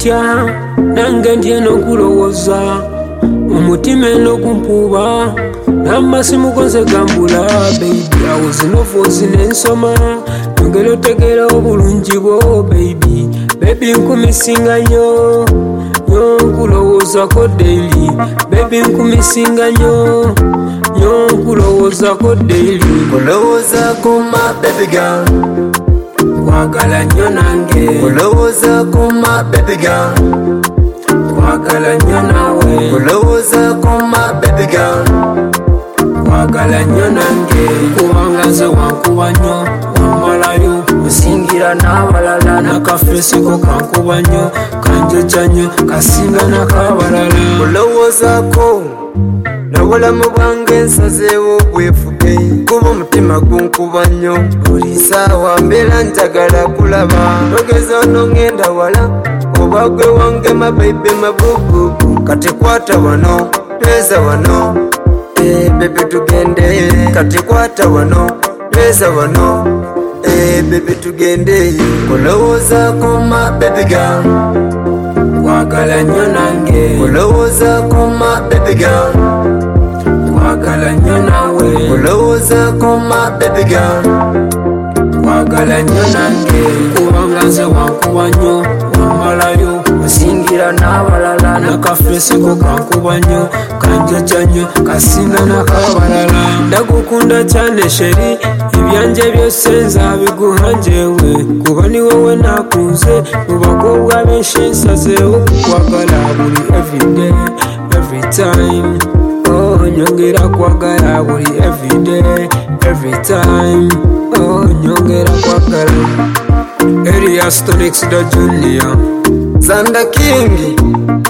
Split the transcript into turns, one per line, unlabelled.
nkutya nange ndyeno nkulowooza omutima eno kumpuuba n'amasimu gonze gambula baby awo zino foozi nensoma nongera otegeera obulungi bwo baby nkumisinga nnyo nkulowoozako daily baby nkumisinga nnyo nkulowoozako daily
kulowoozako ma baby girl
kwagala nnyo nange
kulowoozako ma baby girl
kwagala nnyo nawe
kulowoozako ma baby girl
kwagala nnyo nange kubanga nze wankuba nnyo wamalayo osingira n'abalala nakafeesiko kankuba nnyo kanjoja nnyo kasinga n'akabalala
kulowoozaako n'obulamu bwange nsazeewo obwefuge kuba omutima gunkuba nnyo buli ssaawa mbeera njagala kulaba togeza ono ngenda wala oba gwe wange mabaibe mabububu kati kwata wano tweza wano bebe tugende kati kwata wano tweza wano bebe tugende kulowoozaako ma baby girl
kwagala nnyo nange
kulowoozaako ma baby girl
kwagala nnyo nawe
kulowoozaako ma baby girl
kwagala nnyo nange kubanga nze wankuba nnyo wamalayo osingira n'abalala nakafeesiko kankuba nnyo kanjoja nnyo kasinga n'akabalala ndagukunda cyane sheri ebyanje byose nzabiguha njyewe kuba ni wowe nakunze mu bakobwa benshi nsazeho kukwagala buri everyday every time nyongera kwagala buri everyday every time nyongera kwagala Elias Tonix da Junior
Zanda King